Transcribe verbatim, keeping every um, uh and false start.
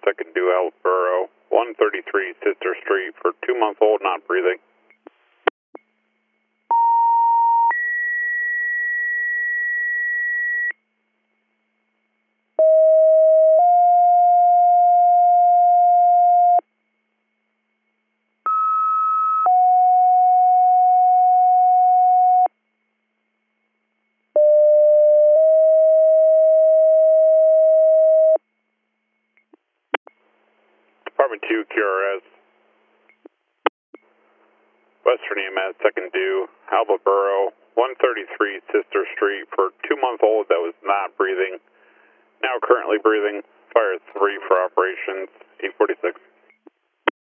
second due Alboro, one thirty-three Sister Street for two-month-old not breathing. Department two Q R S. Western E M S, second due, Alboro, one thirty-three Sister Street for two-month-old that was not breathing. Now currently breathing. Fire three for operations, eight forty-six.